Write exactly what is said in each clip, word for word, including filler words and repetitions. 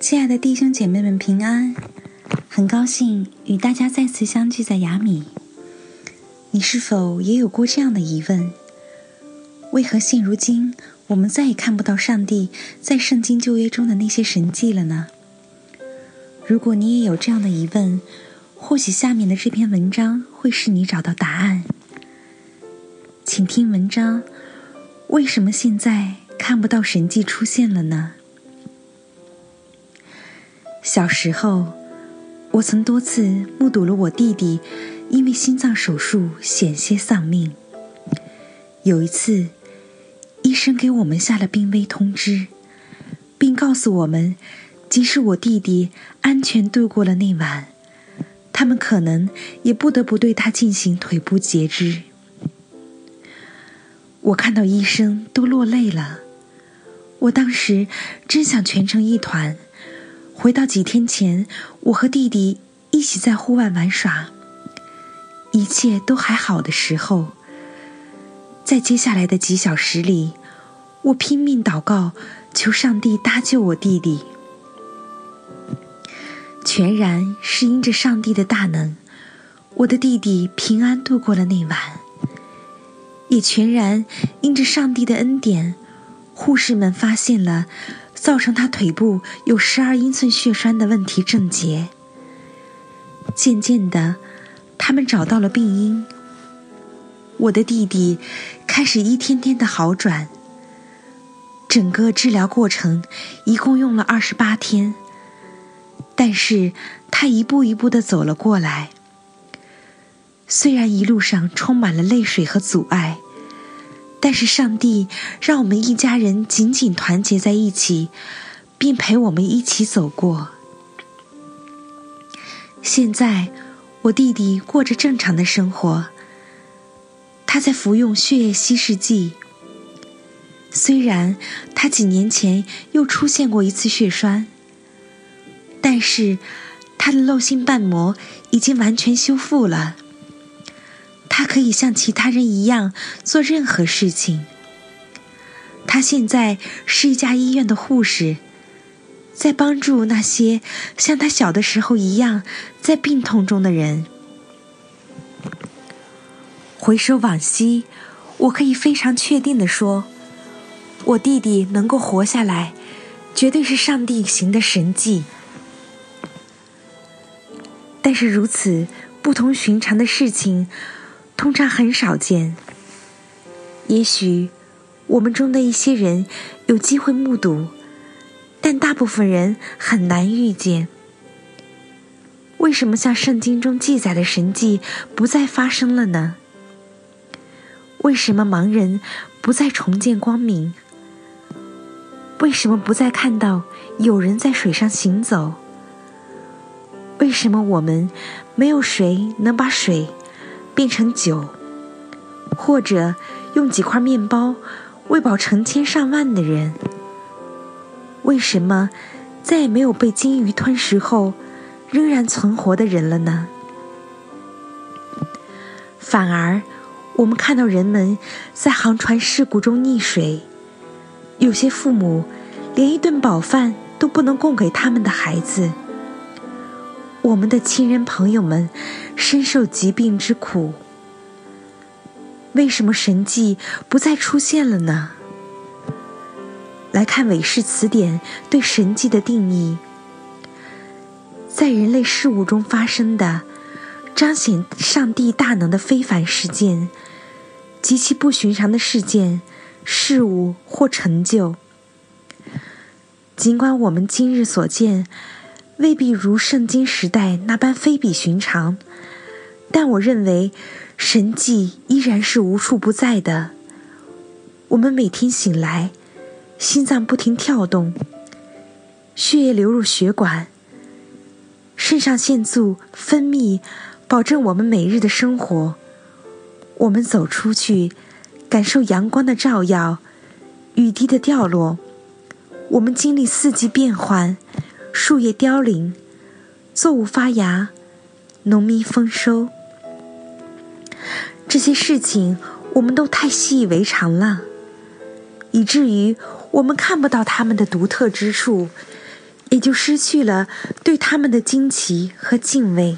亲爱的弟兄姐妹们平安，很高兴与大家再次相聚在雅米。你是否也有过这样的疑问？为何现如今我们再也看不到上帝在圣经旧约中的那些神迹了呢？如果你也有这样的疑问，或许下面的这篇文章会使你找到答案。请听文章，为什么现在看不到神迹出现了呢？小时候，我曾多次目睹了我弟弟因为心脏手术险些丧命。有一次，医生给我们下了病危通知，并告诉我们，即使我弟弟安全度过了那晚，他们可能也不得不对他进行腿部截肢。我看到医生都落泪了，我当时真想蜷成一团，回到几天前我和弟弟一起在户外玩耍，一切都还好的时候。在接下来的几小时里，我拼命祷告，求上帝搭救我弟弟。全然是因着上帝的大能，我的弟弟平安度过了那晚，也全然因着上帝的恩典，护士们发现了造成他腿部有十二英寸血栓的问题症结。渐渐的，他们找到了病因，我的弟弟开始一天天的好转。整个治疗过程一共用了二十八天，但是他一步一步地走了过来。虽然一路上充满了泪水和阻碍，但是上帝让我们一家人紧紧团结在一起，并陪我们一起走过。现在我弟弟过着正常的生活，他在服用血液稀释剂。虽然他几年前又出现过一次血栓，但是他的漏心瓣膜已经完全修复了，他可以像其他人一样做任何事情。他现在是一家医院的护士，在帮助那些像他小的时候一样在病痛中的人。回首往昔，我可以非常确定地说，我弟弟能够活下来，绝对是上帝行的神迹。但是如此不同寻常的事情通常很少见。也许我们中的一些人有机会目睹，但大部分人很难遇见。为什么像圣经中记载的神迹不再发生了呢？为什么盲人不再重见光明？为什么不再看到有人在水上行走？为什么我们没有谁能把水变成酒，或者用几块面包喂饱成千上万的人？为什么再也没有被鲸鱼吞食后仍然存活的人了呢？反而我们看到人们在航船事故中溺水，有些父母连一顿饱饭都不能供给他们的孩子。我们的亲人朋友们深受疾病之苦。为什么神迹不再出现了呢？来看韦氏词典对神迹的定义。在人类事物中发生的彰显上帝大能的非凡事件，极其不寻常的事件、事物或成就。尽管我们今日所见未必如圣经时代那般非比寻常，但我认为神迹依然是无处不在的。我们每天醒来，心脏不停跳动，血液流入血管，肾上腺素分泌，保证我们每日的生活。我们走出去，感受阳光的照耀，雨滴的掉落。我们经历四季变换，树叶凋零，作物发芽，农民丰收。这些事情我们都太习以为常了，以至于我们看不到它们的独特之处， 也就失去了对他们的惊奇和敬畏。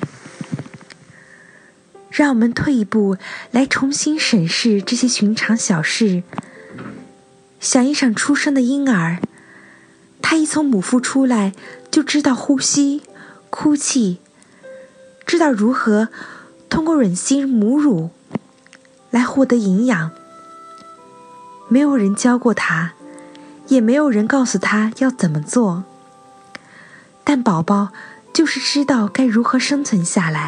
让我们退一步来重新审视这些寻常小事。想一想出生的婴儿，他一从母腹出来就知道呼吸、哭泣，知道如何通过吮吸母乳来获得营养。没有人教过他，也没有人告诉他要怎么做，但宝宝就是知道该如何生存下来。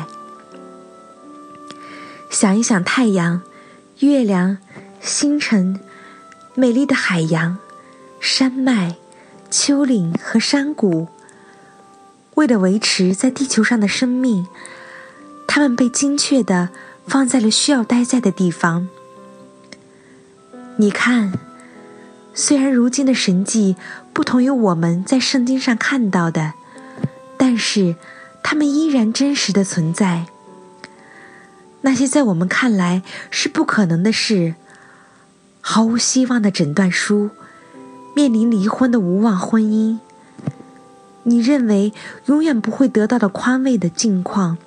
想一想太阳、月亮、星辰、美丽的海洋、山脉、丘陵和山谷，为了维持在地球上的生命，它们被精确地放在了需要待在的地方。你看，虽然如今的神迹不同于我们在圣经上看到的，但是它们依然真实的存在。那些在我们看来是不可能的事，毫无希望的诊断书，面临离婚的无望婚姻，你认为永远不会得到的宽慰的境况。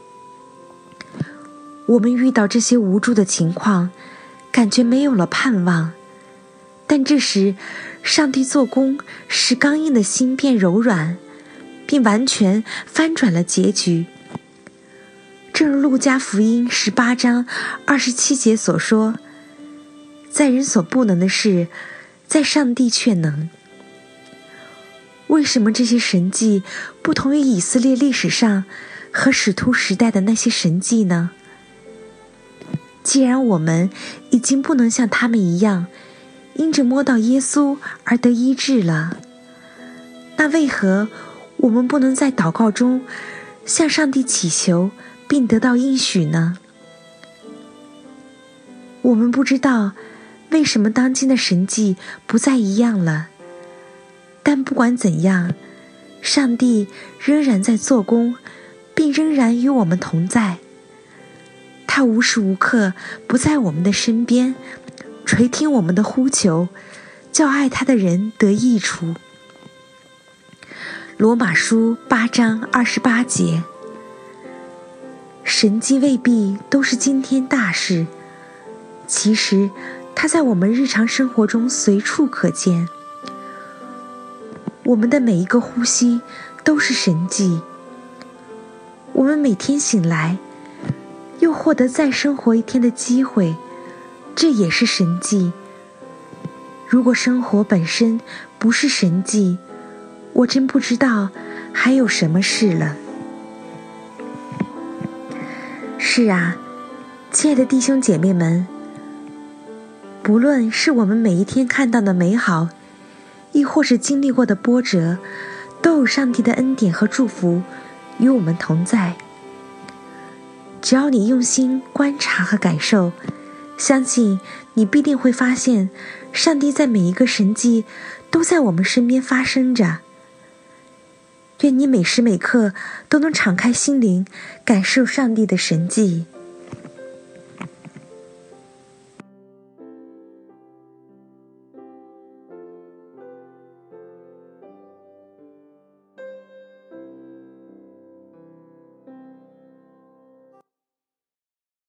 我们遇到这些无助的情况，感觉没有了盼望，但这时上帝做工，使刚硬的心变柔软，并完全翻转了结局。正如路加福音十八章二十七节所说，在人所不能的事，在上帝却能。为什么这些神迹不同于以色列历史上和使徒时代的那些神迹呢？既然我们已经不能像他们一样因着摸到耶稣而得医治了，那为何我们不能在祷告中向上帝祈求并得到应许呢？我们不知道为什么当今的神迹不再一样了，但不管怎样，上帝仍然在做工，并仍然与我们同在。他无时无刻不在我们的身边，垂听我们的呼求，叫爱他的人得益处。罗马书八章二十八节。神迹未必都是惊天大事，其实它在我们日常生活中随处可见。我们的每一个呼吸都是神迹，我们每天醒来又获得再生活一天的机会，这也是神迹。如果生活本身不是神迹，我真不知道还有什么事了。是啊，亲爱的弟兄姐妹们，不论是我们每一天看到的美好，亦或是经历过的波折，都有上帝的恩典和祝福与我们同在。只要你用心观察和感受，相信你必定会发现，上帝在每一个神迹都在我们身边发生着。愿你每时每刻都能敞开心灵，感受上帝的神迹。